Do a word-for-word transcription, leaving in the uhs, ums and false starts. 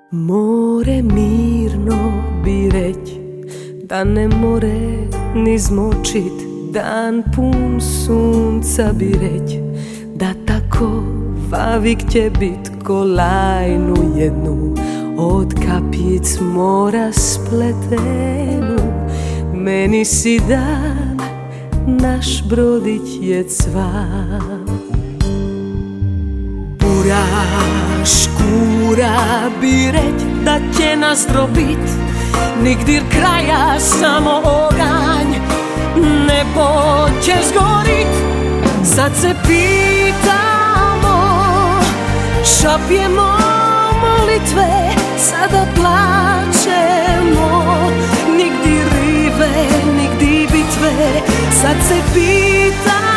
More mirno bi reč, da ne more ni zmočit, dan pun sunca bi reč, da tako vavik će bit ko lajnu jednu od kapljic mora spletenu. Meni si dan, naš brodić je cvan. Pura škura bi reć da će nas drobit, nigdir kraja, samo oganj, nebo će zgorit. Sad se pitamo, šapjemo molitve, sada plačemo, nigdi rive, nigdi bitve. Sad se pitamo,